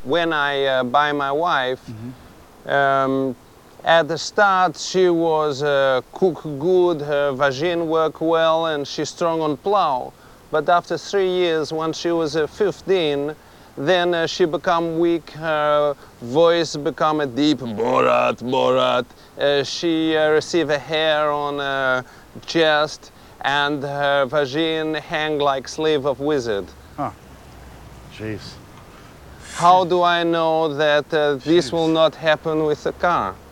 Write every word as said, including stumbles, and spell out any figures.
when I uh, buy my wife, mm-hmm. um, at the start she was uh, cook good, her vagine work well, and she's strong on plow. But after three years, when she was uh, fifteen, then uh, she become weak, her voice become a deep Borat, Borat. Uh, she uh, receive a hair on her chest, and her vagine hang like sleeve of wizard. Huh. Jeez. How do I know that uh, this will not happen with the car?